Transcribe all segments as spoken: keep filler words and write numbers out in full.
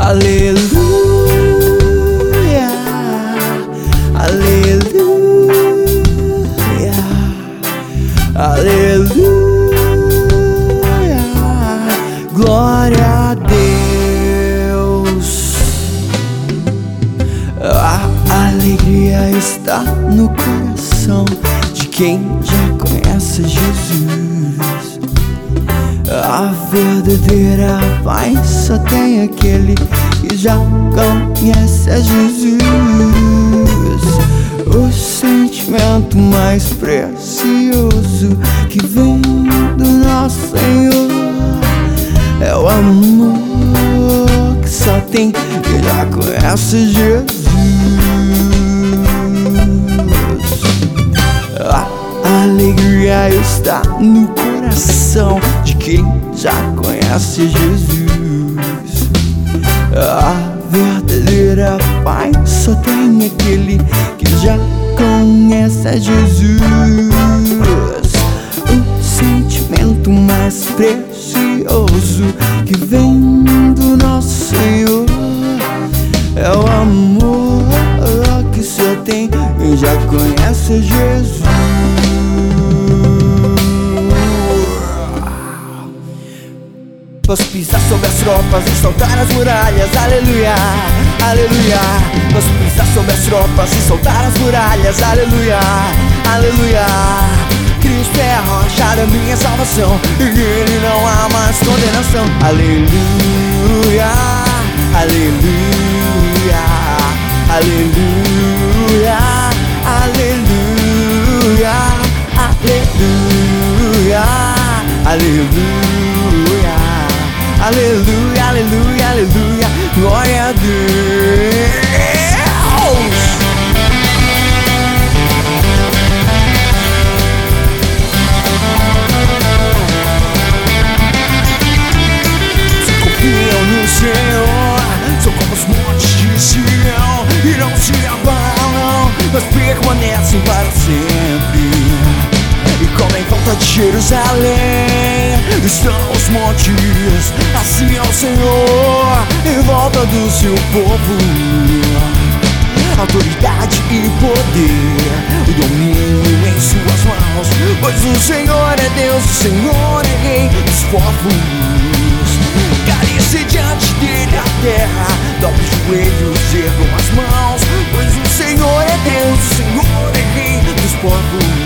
Aleluia, aleluia, aleluia, glória a Deus. A alegria está no coração de quem já conhece Jesus. A verdadeira paz só tem aquele que já conhece a Jesus. O sentimento mais precioso que vem do nosso Senhor é o amor que só tem quem já conhece Jesus. A alegria está no coração de quem já conhece Jesus. A verdadeira paz só tem aquele que já conhece a Jesus. O sentimento mais precioso que vem do nosso Senhor é o amor que só tem quem já conhece Jesus. Posso pisar sobre as tropas e soltar as muralhas, aleluia, aleluia. Posso pisar sobre as tropas e soltar as muralhas, aleluia, aleluia. Cristo é a rocha da minha salvação e nele não há mais condenação. Aleluia, aleluia, aleluia, aleluia, aleluia, aleluia, aleluia, aleluia, aleluia, glória a Deus. Se confiam no Senhor, são como os montes de Sião, e não se abalam, mas permanecem para sempre. E como em volta de Jerusalém estão os montes, assim é o Senhor em volta do seu povo. Autoridade e poder, o domínio em suas mãos, pois o Senhor é Deus, o Senhor é Rei dos povos. Cale-se diante dele a terra, dobre os joelhos, ergam as mãos, pois o Senhor é Deus, o Senhor é Rei dos povos.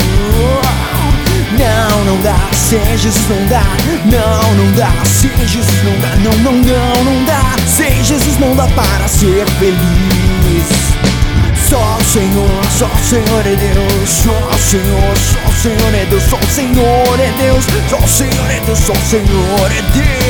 Não, não dá, sem Jesus não dá. Não, não dá, sem Jesus não dá. Não, não, não, não dá, sem Jesus não dá para ser feliz. Só o Senhor, só o Senhor é Deus. Só o Senhor, só o Senhor é Deus. Só o Senhor é Deus. Só o Senhor é Deus. Só o Senhor é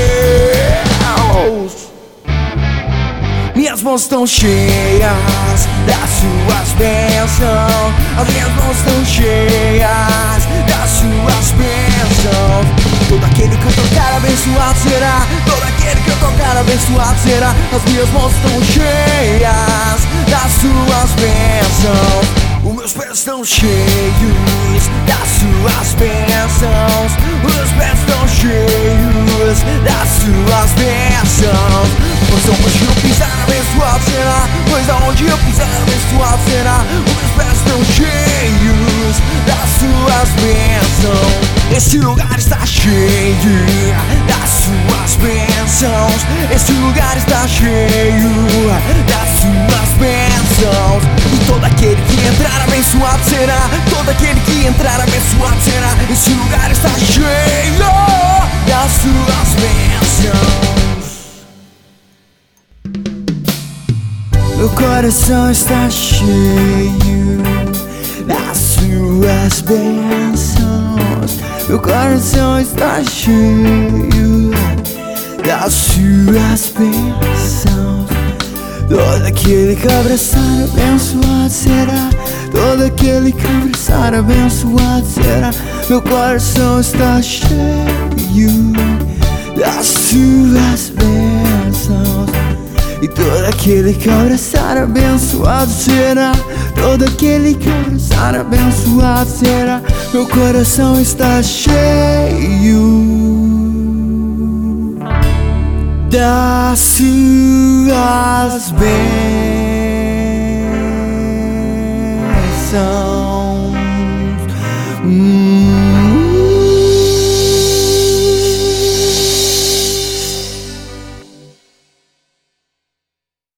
Deus. Minhas mãos estão cheias das suas bênçãos. As minhas mãos estão cheias das suas bênçãos. Todo aquele que eu tocar abençoado será. Todo aquele que eu tocar abençoado será. As minhas mãos estão cheias das suas bênçãos. Os meus pés estão cheios das suas bênçãos. Os pés estão cheios das suas bênçãos. Pois aonde eu pisar abençoado será. Pois aonde eu pisar abençoado será. Os meus pés estão cheios das suas bênçãos. Esse lugar está cheio das suas bênçãos. Esse lugar está cheio das suas bênçãos. E todo aquele que entrar abençoado será. Todo aquele que entrar abençoado será. Esse lugar está cheio das suas bênçãos. Meu coração está cheio das suas bênçãos. Meu coração está cheio das suas bênçãos. Todo aquele que abraçar abençoado será. Todo aquele que abraçar abençoado será. Meu coração está cheio das suas bênçãos. E todo aquele que abraçar abençoado será. Todo aquele que abraçar abençoado será. Meu coração está cheio das suas bênçãos.